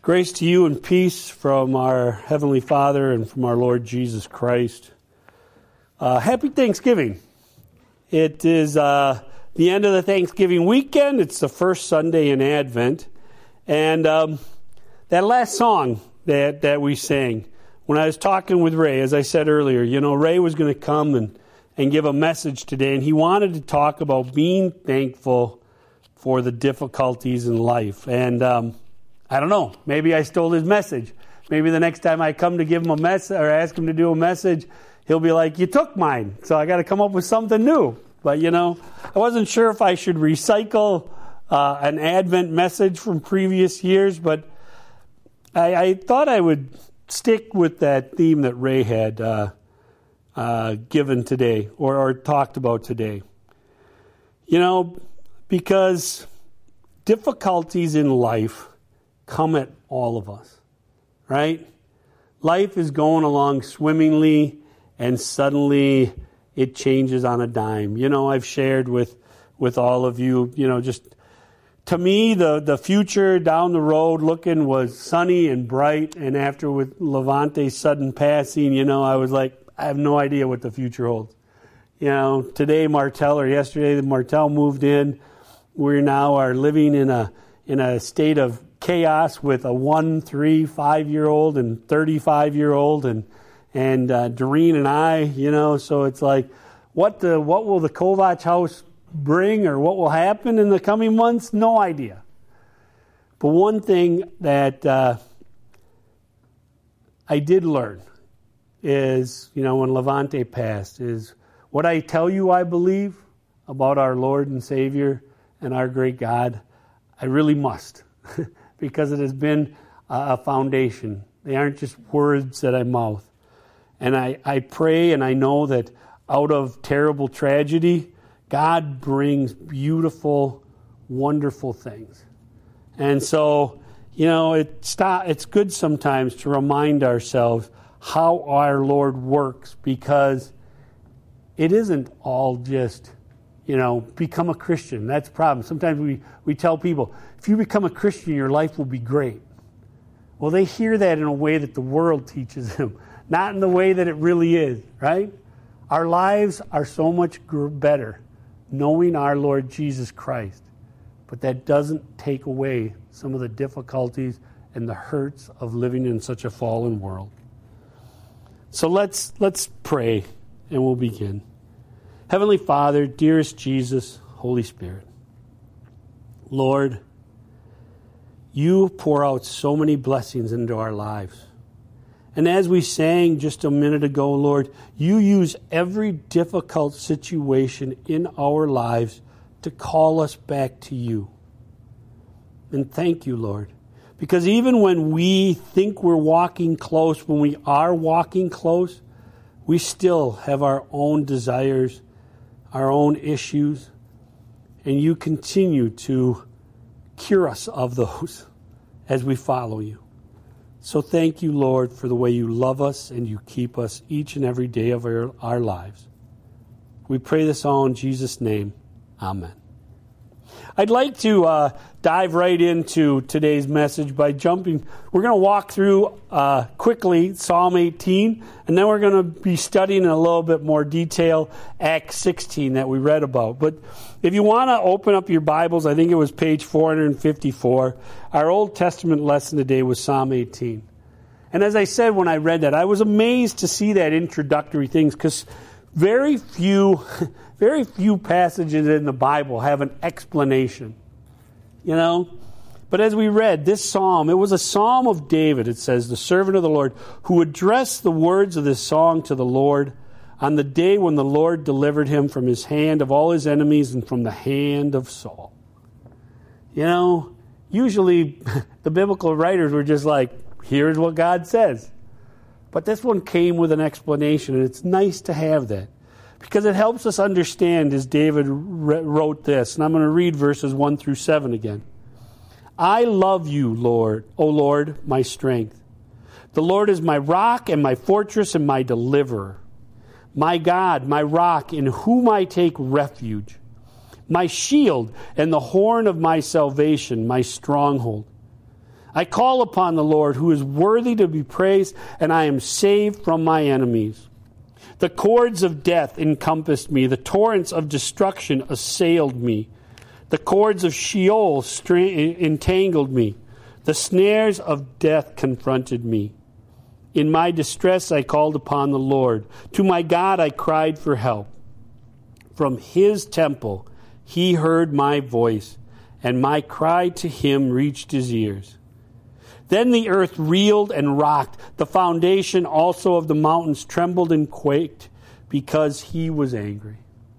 Grace to you and peace from our Heavenly Father and from our Lord Jesus Christ. Happy Thanksgiving. It is the end of the Thanksgiving weekend. It's the first Sunday in Advent. And that last song that we sang, when I was talking with Ray, as I said earlier, Ray was going to come and give a message today, and he wanted to talk about being thankful for the difficulties in life. And I don't know. Maybe I stole his message. Maybe the next time I come to give him a message or ask him to do a message, he'll be like, "You took mine, so I got to come up with something new." But, I wasn't sure if I should recycle an Advent message from previous years, but I thought I would stick with that theme that Ray had given today or talked about today. Because difficulties in life come at all of us, right? Life is going along swimmingly, and suddenly it changes on a dime. I've shared with all of you, just to me, the future down the road looking was sunny and bright, and after with Levante's sudden passing, I was like, I have no idea what the future holds. Today yesterday, Martell moved in. We now are living in a state of chaos with a 1, 3, 5-year-old and 35-year-old and Doreen and I, so it's like, what will the Kovach house bring or what will happen in the coming months? No idea. But one thing that I did learn is, when Levante passed, is what I tell you I believe about our Lord and Savior and our great God, I really must. Because it has been a foundation. They aren't just words that I mouth. And I pray and I know that out of terrible tragedy, God brings beautiful, wonderful things. And so, it's good sometimes to remind ourselves how our Lord works, because it isn't all just, become a Christian. That's the problem. Sometimes we tell people, if you become a Christian, your life will be great. Well, they hear that in a way that the world teaches them, not in the way that it really is, right? Our lives are so much better knowing our Lord Jesus Christ, but that doesn't take away some of the difficulties and the hurts of living in such a fallen world. So let's pray, and we'll begin. Heavenly Father, dearest Jesus, Holy Spirit, Lord, you pour out so many blessings into our lives. And as we sang just a minute ago, Lord, you use every difficult situation in our lives to call us back to you. And thank you, Lord, because even when we think we're walking close, when we are walking close, we still have our own desires, our own issues, and you continue to cure us of those as we follow you. So thank you, Lord, for the way you love us and you keep us each and every day of our lives. We pray this all in Jesus' name. Amen. I'd like to dive right into today's message by jumping. We're going to walk through quickly Psalm 18, and then we're going to be studying in a little bit more detail Acts 16 that we read about. But if you want to open up your Bibles, I think it was page 454. Our Old Testament lesson today was Psalm 18. And as I said when I read that, I was amazed to see that introductory things, because very few passages in the Bible have an explanation, But as we read this psalm, it was a psalm of David, it says, the servant of the Lord, who addressed the words of this song to the Lord on the day when the Lord delivered him from his hand of all his enemies and from the hand of Saul. Usually the biblical writers were just like, here's what God says. But this one came with an explanation, and it's nice to have that, because it helps us understand as David wrote this. And I'm going to read verses 1 through 7 again. I love you, Lord, O Lord, my strength. The Lord is my rock and my fortress and my deliverer. My God, my rock, in whom I take refuge. My shield and the horn of my salvation, my stronghold. I call upon the Lord, who is worthy to be praised, and I am saved from my enemies. The cords of death encompassed me. The torrents of destruction assailed me. The cords of Sheol entangled me. The snares of death confronted me. In my distress I called upon the Lord. To my God I cried for help. From his temple he heard my voice, and my cry to him reached his ears. Then the earth reeled and rocked. The foundation also of the mountains trembled and quaked because he was angry.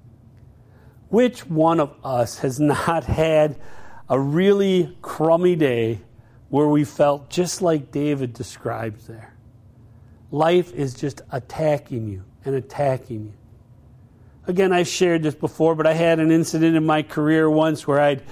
Which one of us has not had a really crummy day where we felt just like David describes there? Life is just attacking you and attacking you. Again, I've shared this before, but I had an incident in my career once where I'd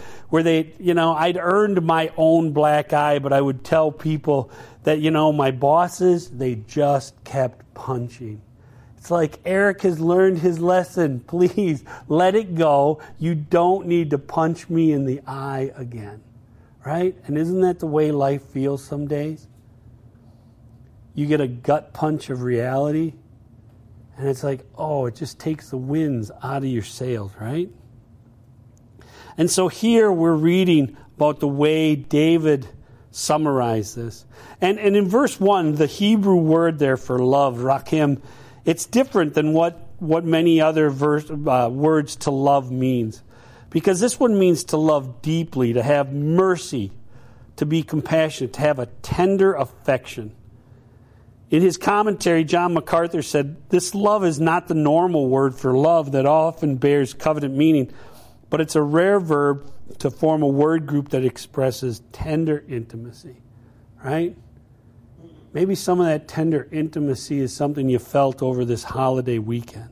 earned my own black eye, but I would tell people that, my bosses, they just kept punching. It's like, Eric has learned his lesson. Please let it go. You don't need to punch me in the eye again. Right? And isn't that the way life feels some days? You get a gut punch of reality, and it's like, it just takes the winds out of your sails, right? And so here we're reading about the way David summarized this. And in verse 1, the Hebrew word there for love, rakim, it's different than what many other words to love means. Because this one means to love deeply, to have mercy, to be compassionate, to have a tender affection. In his commentary, John MacArthur said, this love is not the normal word for love that often bears covenant meaning, but it's a rare verb to form a word group that expresses tender intimacy, right? Maybe some of that tender intimacy is something you felt over this holiday weekend.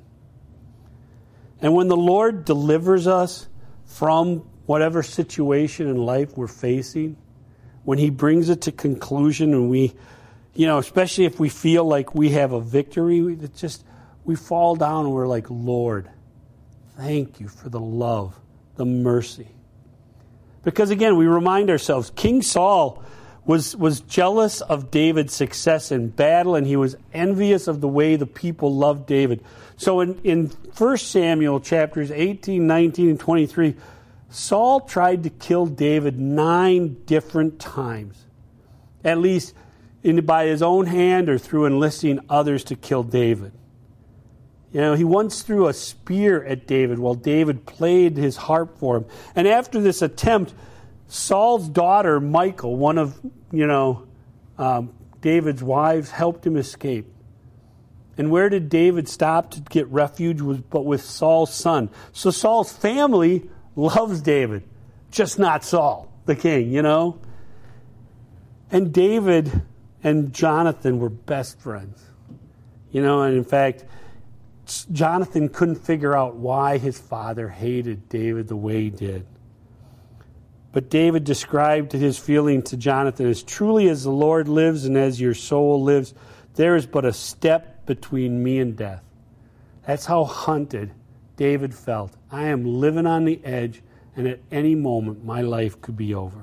And when the Lord delivers us from whatever situation in life we're facing, when he brings it to conclusion and we, especially if we feel like we have a victory, we fall down and we're like, Lord, thank you for the love, the mercy. Because again, we remind ourselves, King Saul was jealous of David's success in battle, and he was envious of the way the people loved David. So in 1 Samuel chapters 18, 19, and 23, Saul tried to kill David 9 different times, at least by his own hand or through enlisting others to kill David. He once threw a spear at David while David played his harp for him. And after this attempt, Saul's daughter, Michal, one of, David's wives, helped him escape. And where did David stop to get refuge? But with Saul's son. So Saul's family loves David, just not Saul, the king, And David and Jonathan were best friends. And in fact, Jonathan couldn't figure out why his father hated David the way he did. But David described his feeling to Jonathan as, truly as the Lord lives and as your soul lives, there is but a step between me and death. That's how hunted David felt. I am living on the edge, and at any moment my life could be over.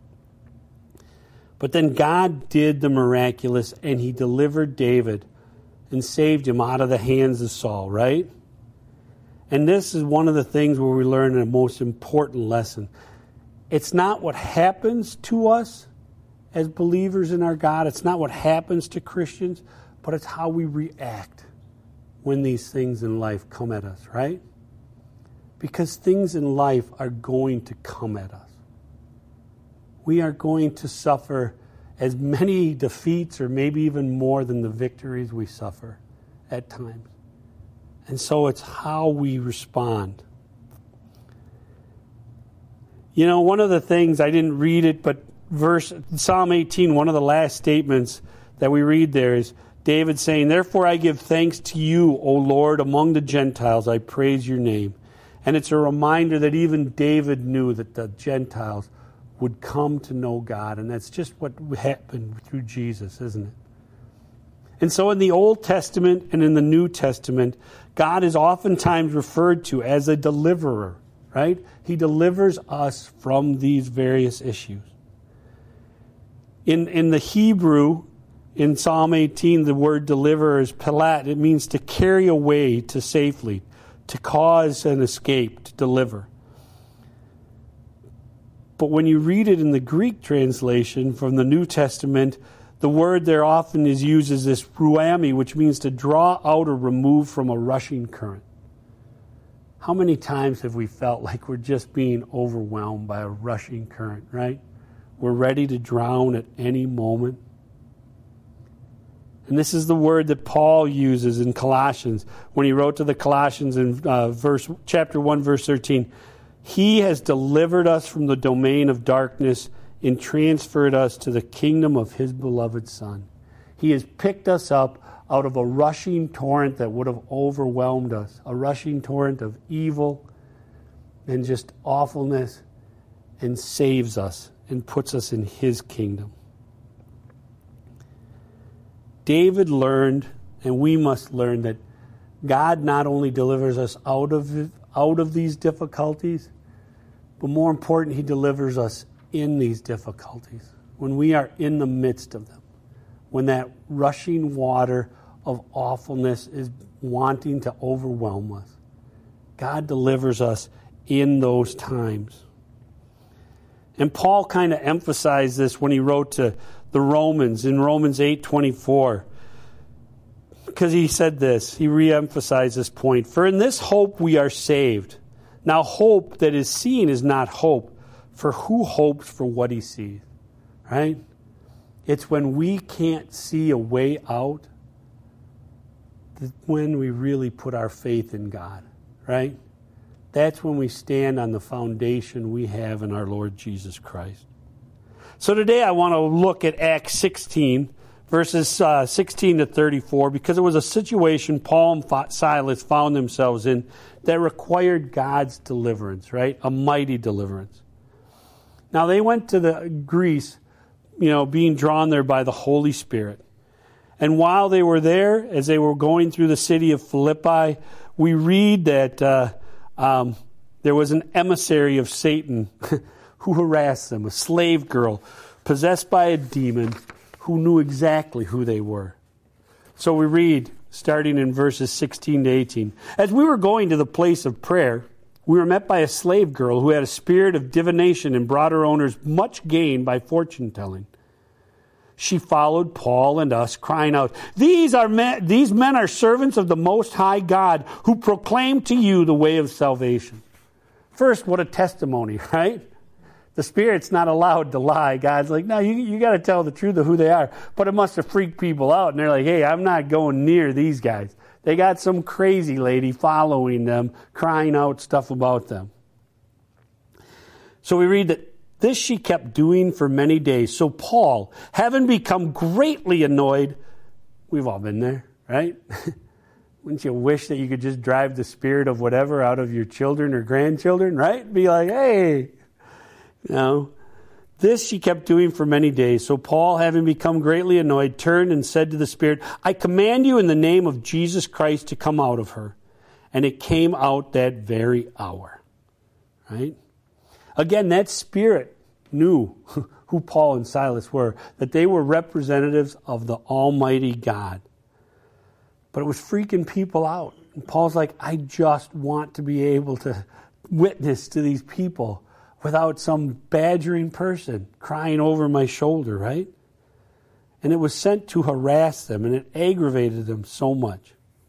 But then God did the miraculous, and he delivered David and saved him out of the hands of Saul, right? And this is one of the things where we learn a most important lesson. It's not what happens to us as believers in our God. It's not what happens to Christians, but it's how we react when these things in life come at us, right? Because things in life are going to come at us. We are going to suffer as many defeats or maybe even more than the victories we suffer at times. And so it's how we respond. One of the things, I didn't read it, but Psalm 18, one of the last statements that we read there is David saying, therefore I give thanks to you, O Lord, among the Gentiles, I praise your name. And it's a reminder that even David knew that the Gentiles would come to know God. And that's just what happened through Jesus, isn't it? And so in the Old Testament and in the New Testament, God is oftentimes referred to as a deliverer, right? He delivers us from these various issues. In the Hebrew, in Psalm 18, the word deliver is palat. It means to carry away to safely, to cause an escape, to deliver. But when you read it in the Greek translation from the New Testament, the word there often is used as this ruami, which means to draw out or remove from a rushing current. How many times have we felt like we're just being overwhelmed by a rushing current, right? We're ready to drown at any moment. And this is the word that Paul uses in Colossians when he wrote to the Colossians in chapter 1, verse 13. He has delivered us from the domain of darkness and transferred us to the kingdom of his beloved Son. He has picked us up out of a rushing torrent that would have overwhelmed us, a rushing torrent of evil and just awfulness, and saves us and puts us in his kingdom. David learned, and we must learn, that God not only delivers us out of these difficulties, but more important, he delivers us in these difficulties, when we are in the midst of them, when that rushing water of awfulness is wanting to overwhelm us. God delivers us in those times. And Paul kind of emphasized this when he wrote to the Romans in Romans 8:24, because he said this, he re-emphasized this point. For in this hope we are saved. Now hope that is seen is not hope, for who hopes for what he sees? Right? It's when we can't see a way out that when we really put our faith in God, right? That's when we stand on the foundation we have in our Lord Jesus Christ. So today I want to look at Acts 16, verses 16 to 34, because it was a situation Paul and Silas found themselves in that required God's deliverance, right? A mighty deliverance. Now they went to Greece, being drawn there by the Holy Spirit. And while they were there, as they were going through the city of Philippi, we read that there was an emissary of Satan who harassed them, a slave girl possessed by a demon who knew exactly who they were. So we read, starting in verses 16 to 18. As we were going to the place of prayer, we were met by a slave girl who had a spirit of divination and brought her owners much gain by fortune-telling. She followed Paul and us, crying out, These men are servants of the Most High God, who proclaim to you the way of salvation. First, what a testimony, right? The Spirit's not allowed to lie. God's like, no, you got to tell the truth of who they are. But it must have freaked people out. And they're like, hey, I'm not going near these guys. They got some crazy lady following them, crying out stuff about them. So we read that this she kept doing for many days. So Paul, having become greatly annoyed, we've all been there, right? Wouldn't you wish that you could just drive the spirit of whatever out of your children or grandchildren, right? Be like, hey, this she kept doing for many days. So Paul, having become greatly annoyed, turned and said to the spirit, I command you in the name of Jesus Christ to come out of her. And it came out that very hour. Right? Again, that spirit knew who Paul and Silas were, that they were representatives of the Almighty God. But it was freaking people out. And Paul's like, I just want to be able to witness to these people without some badgering person crying over my shoulder, right? And it was sent to harass them, and it aggravated them so much.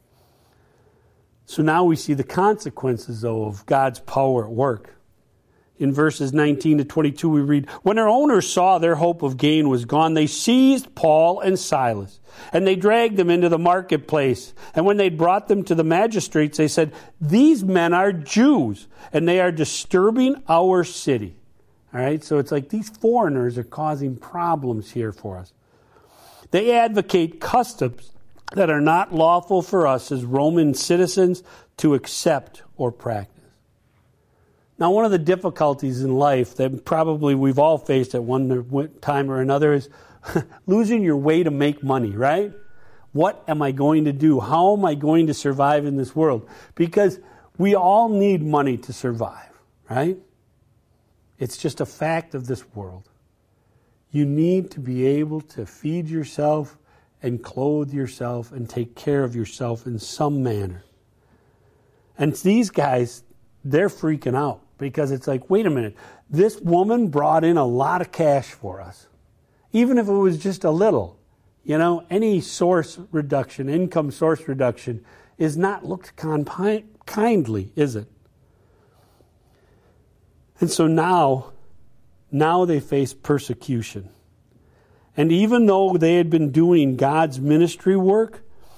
So now we see the consequences, though, of God's power at work. In verses 19 to 22, we read, When their owners saw their hope of gain was gone, they seized Paul and Silas, and they dragged them into the marketplace. And when they'd brought them to the magistrates, they said, These men are Jews, and they are disturbing our city. All right, so it's like these foreigners are causing problems here for us. They advocate customs that are not lawful for us as Roman citizens to accept or practice. Now, one of the difficulties in life that probably we've all faced at one time or another is losing your way to make money, right? What am I going to do? How am I going to survive in this world? Because we all need money to survive, right? It's just a fact of this world. You need to be able to feed yourself and clothe yourself and take care of yourself in some manner. And these guys, they're freaking out because it's like, wait a minute, this woman brought in a lot of cash for us. Even if it was just a little. You know, any source reduction, income source reduction, is not looked kindly, is it? And so now they face persecution. And even though they had been doing God's ministry work,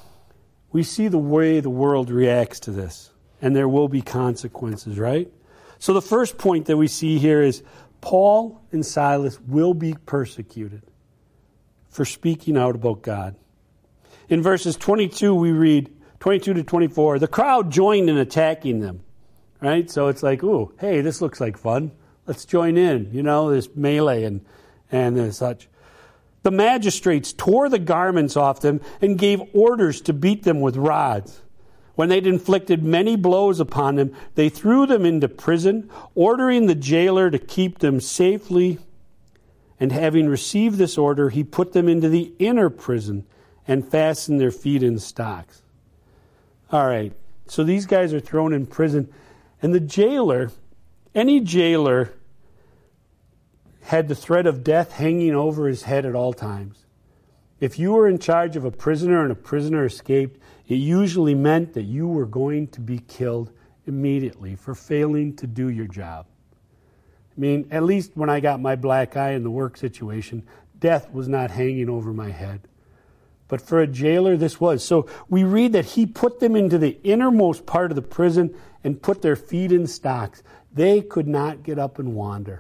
we see the way the world reacts to this. And there will be consequences, right? So the first point that we see here is Paul and Silas will be persecuted for speaking out about God. In verses 22, we read, 22 to 24, the crowd joined in attacking them, right? So it's like, ooh, hey, this looks like fun. Let's join in, this melee and such. The magistrates tore the garments off them and gave orders to beat them with rods. When they'd inflicted many blows upon them, they threw them into prison, ordering the jailer to keep them safely. And having received this order, he put them into the inner prison and fastened their feet in stocks. All right, so these guys are thrown in prison. And the jailer, any jailer, had the threat of death hanging over his head at all times. If you were in charge of a prisoner and a prisoner escaped, it usually meant that you were going to be killed immediately for failing to do your job. I mean, at least when I got my black eye in the work situation, death was not hanging over my head. But for a jailer, this was. So we read that he put them into the innermost part of the prison and put their feet in stocks. They could not get up and wander.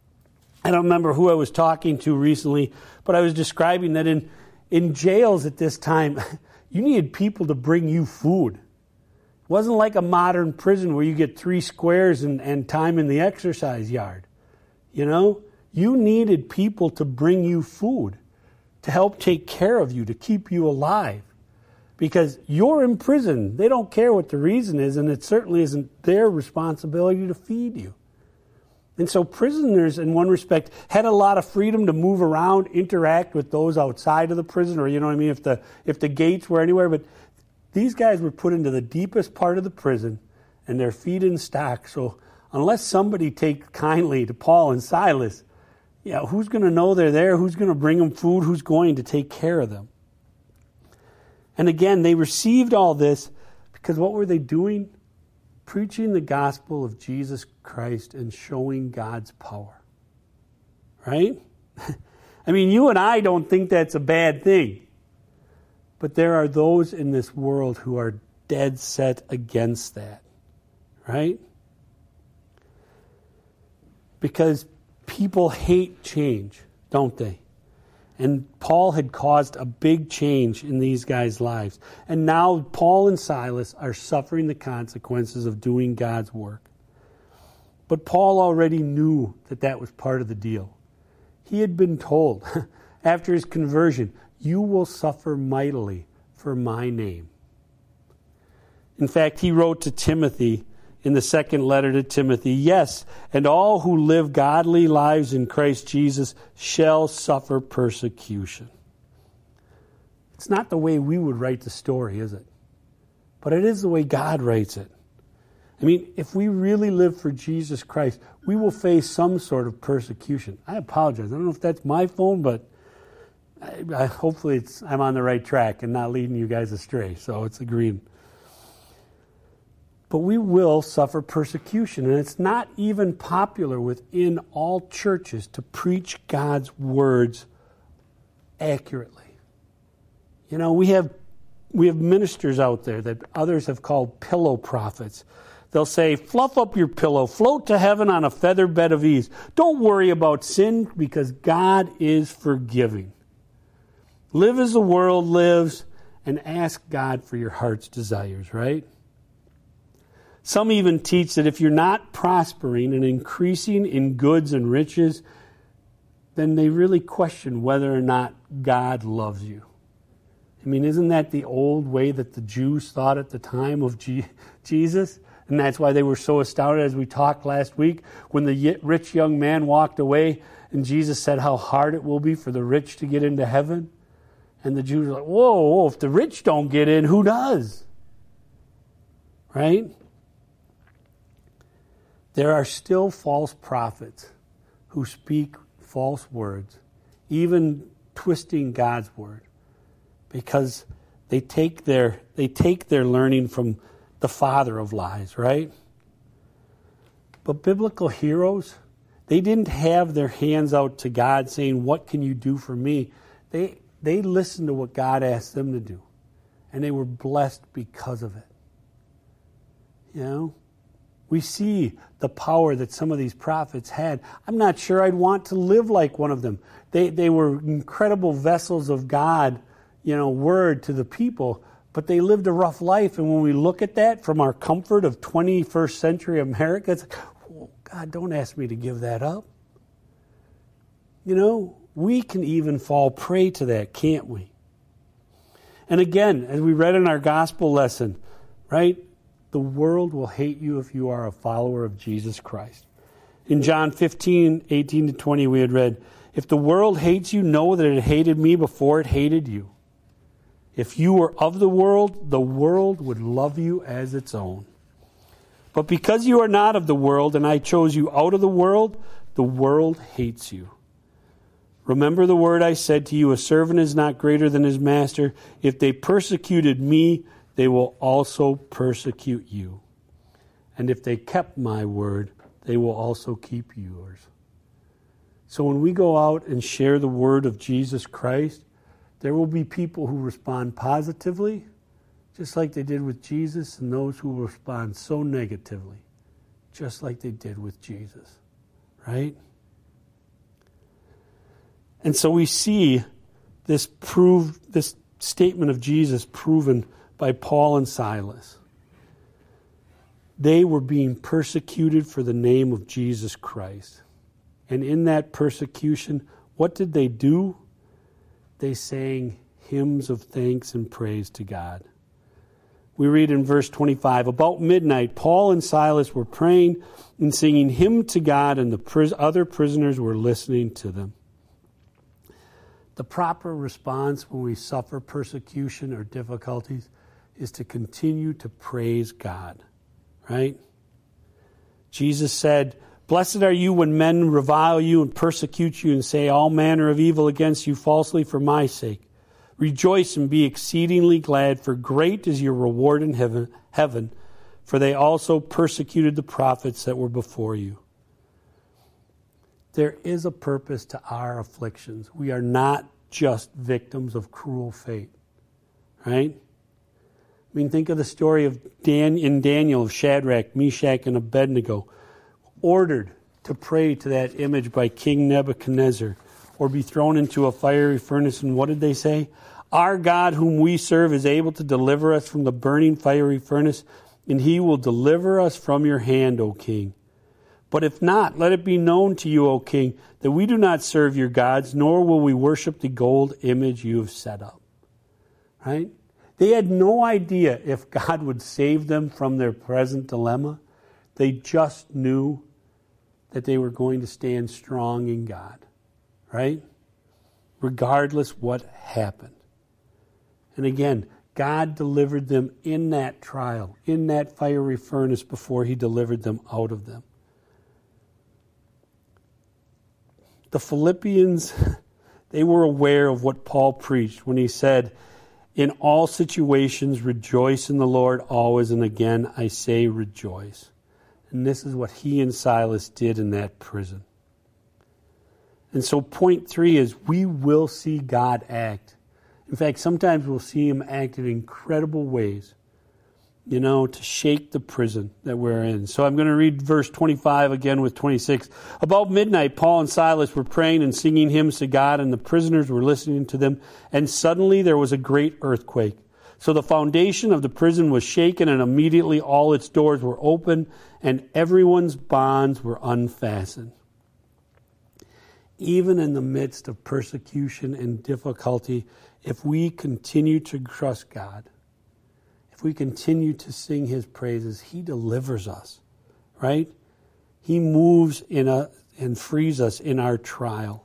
I don't remember who I was talking to recently, but I was describing that in jails at this time, you needed people to bring you food. It wasn't like a modern prison where you get 3 squares and time in the exercise yard. You needed people to bring you food, to help take care of you, to keep you alive. Because you're in prison. They don't care what the reason is, and it certainly isn't their responsibility to feed you. And so prisoners, in one respect, had a lot of freedom to move around, interact with those outside of the prison, or if the gates were anywhere. But these guys were put into the deepest part of the prison, and their feet in stocks. So unless somebody takes kindly to Paul and Silas, who's going to know they're there? Who's going to bring them food? Who's going to take care of them? And again, they received all this because what were they doing? Preaching the gospel of Jesus Christ and showing God's power. Right? I mean, you and I don't think that's a bad thing. But there are those in this world who are dead set against that. Right? Because people hate change, don't they? And Paul had caused a big change in these guys' lives. And now Paul and Silas are suffering the consequences of doing God's work. But Paul already knew that was part of the deal. He had been told, after his conversion, you will suffer mightily for my name. In fact, he wrote to Timothy in the second letter to Timothy, yes, and all who live godly lives in Christ Jesus shall suffer persecution. It's not the way we would write the story, is it? But it is the way God writes it. I mean, if we really live for Jesus Christ, we will face some sort of persecution. I apologize. I don't know if that's my phone, but hopefully I'm on the right track and not leading you guys astray. So it's agreed. But we will suffer persecution, and it's not even popular within all churches to preach God's words accurately. We have ministers out there that others have called pillow prophets. They'll say, fluff up your pillow, float to heaven on a feather bed of ease. Don't worry about sin because God is forgiving. Live as the world lives and ask God for your heart's desires, right? Some even teach that if you're not prospering and increasing in goods and riches, then they really question whether or not God loves you. I mean, isn't that the old way that the Jews thought at the time of Jesus? And that's why they were so astounded, as we talked last week, when the rich young man walked away and Jesus said how hard it will be for the rich to get into heaven. And the Jews were like, whoa, if the rich don't get in, who does? Right? There are still false prophets who speak false words, even twisting God's word, because they take their learning from the father of lies, right? But biblical heroes, they didn't have their hands out to God saying, what can you do for me? They listened to what God asked them to do, and they were blessed because of it. You know? We see the power that some of these prophets had. I'm not sure I'd want to live like one of them. They were incredible vessels of God, word to the people, but they lived a rough life. And when we look at that from our comfort of 21st century America, it's like, oh, God, don't ask me to give that up. We can even fall prey to that, can't we? And again, as we read in our gospel lesson, right? The world will hate you if you are a follower of Jesus Christ. In John 15:18-20, we had read, if the world hates you, know that it hated me before it hated you. If you were of the world would love you as its own. But because you are not of the world, and I chose you out of the world hates you. Remember the word I said to you, a servant is not greater than his master. If they persecuted me, they will also persecute you. And if they kept my word, they will also keep yours. So when we go out and share the word of Jesus Christ, there will be people who respond positively, just like they did with Jesus, and those who will respond so negatively, just like they did with Jesus. Right? And so we see this statement of Jesus proven by Paul and Silas. They were being persecuted for the name of Jesus Christ. And in that persecution, what did they do? They sang hymns of thanks and praise to God. We read in verse 25, about midnight, Paul and Silas were praying and singing hymn to God, and the other prisoners were listening to them. The proper response when we suffer persecution or difficulties is to continue to praise God, right? Jesus said, blessed are you when men revile you and persecute you and say all manner of evil against you falsely for my sake. Rejoice and be exceedingly glad, for great is your reward in heaven, for they also persecuted the prophets that were before you. There is a purpose to our afflictions. We are not just victims of cruel fate, right? I mean, think of the story of in Daniel of Shadrach, Meshach, and Abednego, ordered to pray to that image by King Nebuchadnezzar or be thrown into a fiery furnace. And what did they say? Our God whom we serve is able to deliver us from the burning fiery furnace, and he will deliver us from your hand, O king. But if not, let it be known to you, O king, that we do not serve your gods, nor will we worship the gold image you have set up. Right? They had no idea if God would save them from their present dilemma. They just knew that they were going to stand strong in God. Right? Regardless what happened. And again, God delivered them in that trial, in that fiery furnace before he delivered them out of them. The Philippians, they were aware of what Paul preached when he said, in all situations, rejoice in the Lord always, and again I say rejoice. And this is what he and Silas did in that prison. And so point 3 is we will see God act. In fact, sometimes we'll see him act in incredible ways, to shake the prison that we're in. So I'm going to read verse 25 again with 26. About midnight, Paul and Silas were praying and singing hymns to God, and the prisoners were listening to them. And suddenly there was a great earthquake. So the foundation of the prison was shaken, and immediately all its doors were open, and everyone's bonds were unfastened. Even in the midst of persecution and difficulty, if we continue to trust God, if we continue to sing his praises, he delivers us, right? He moves and frees us in our trial.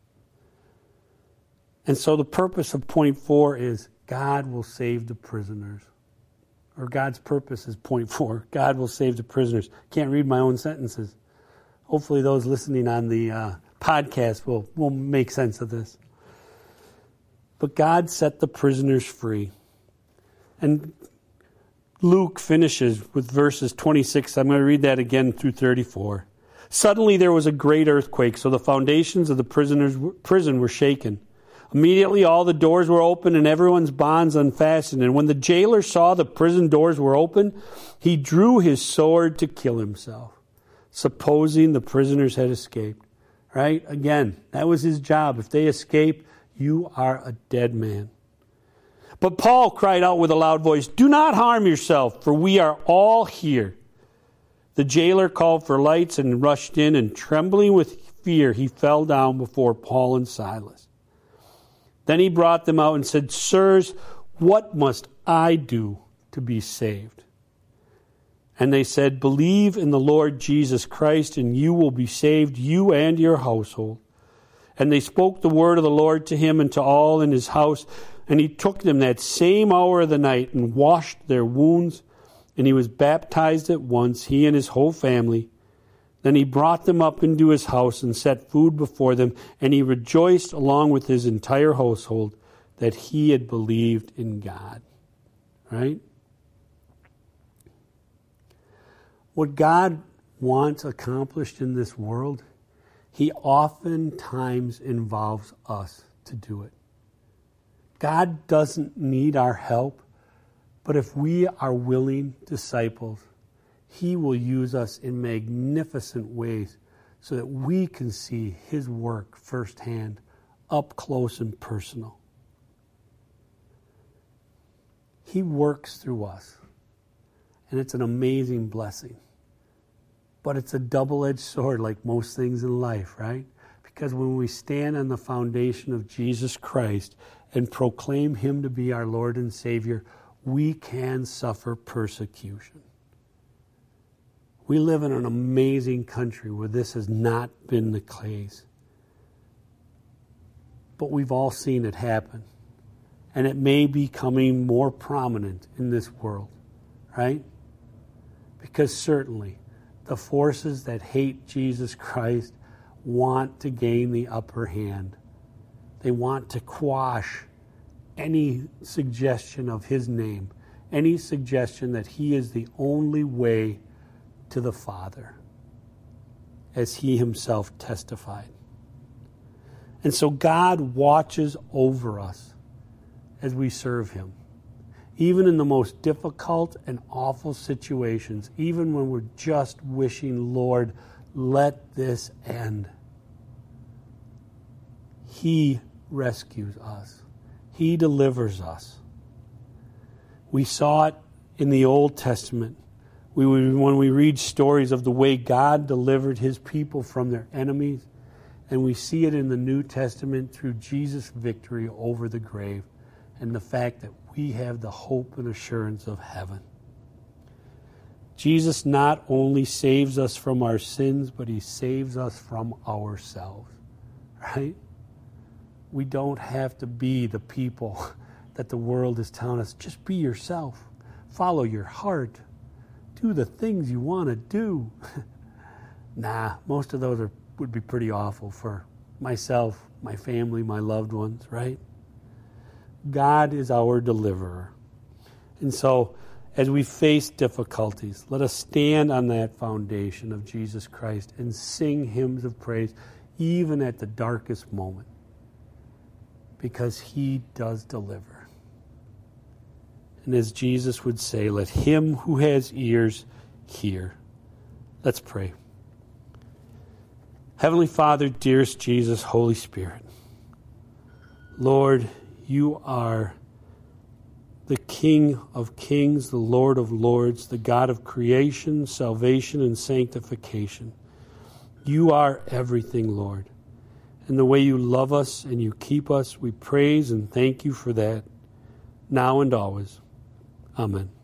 And so the purpose of point 4 is God will save the prisoners. Or God's purpose is point 4. God will save the prisoners. Can't read my own sentences. Hopefully those listening on the podcast will make sense of this. But God set the prisoners free. And Luke finishes with verses 26. I'm going to read that again through 34. Suddenly there was a great earthquake, so the foundations of the prison were shaken. Immediately all the doors were open and everyone's bonds unfastened. And when the jailer saw the prison doors were open, he drew his sword to kill himself, supposing the prisoners had escaped. Right? Again, that was his job. If they escape, you are a dead man. But Paul cried out with a loud voice, "Do not harm yourself, for we are all here." The jailer called for lights and rushed in, and trembling with fear, he fell down before Paul and Silas. Then he brought them out and said, "Sirs, what must I do to be saved?" And they said, "Believe in the Lord Jesus Christ, and you will be saved, you and your household." And they spoke the word of the Lord to him and to all in his house. And he took them that same hour of the night and washed their wounds. And he was baptized at once, he and his whole family. Then he brought them up into his house and set food before them. And he rejoiced along with his entire household that he had believed in God. Right? What God wants accomplished in this world, he oftentimes involves us to do it. God doesn't need our help, but if we are willing disciples, he will use us in magnificent ways so that we can see his work firsthand, up close and personal. He works through us, and it's an amazing blessing. But it's a double-edged sword like most things in life, right? Because when we stand on the foundation of Jesus Christ and proclaim him to be our Lord and Savior, we can suffer persecution. We live in an amazing country where this has not been the case. But we've all seen it happen. And it may be becoming more prominent in this world, right? Because certainly the forces that hate Jesus Christ want to gain the upper hand. They want to quash any suggestion of his name, any suggestion that he is the only way to the Father, as he himself testified. And so God watches over us as we serve him. Even in the most difficult and awful situations, even when we're just wishing, Lord, let this end. He rescues us. He delivers us. We saw it in the Old Testament. When we read stories of the way God delivered his people from their enemies, and we see it in the New Testament through Jesus' victory over the grave and the fact that we have the hope and assurance of heaven. Jesus not only saves us from our sins, but he saves us from ourselves, right? We don't have to be the people that the world is telling us. Just be yourself. Follow your heart. Do the things you want to do. Nah, most of those would be pretty awful for myself, my family, my loved ones, right? God is our deliverer. And so, as we face difficulties, let us stand on that foundation of Jesus Christ and sing hymns of praise, even at the darkest moment, because he does deliver. And as Jesus would say, let him who has ears hear. Let's pray. Heavenly Father, dearest Jesus, Holy Spirit, Lord, you are the King of kings, the Lord of lords, the God of creation, salvation, and sanctification. You are everything, Lord. And the way you love us and you keep us, we praise and thank you for that, now and always. Amen.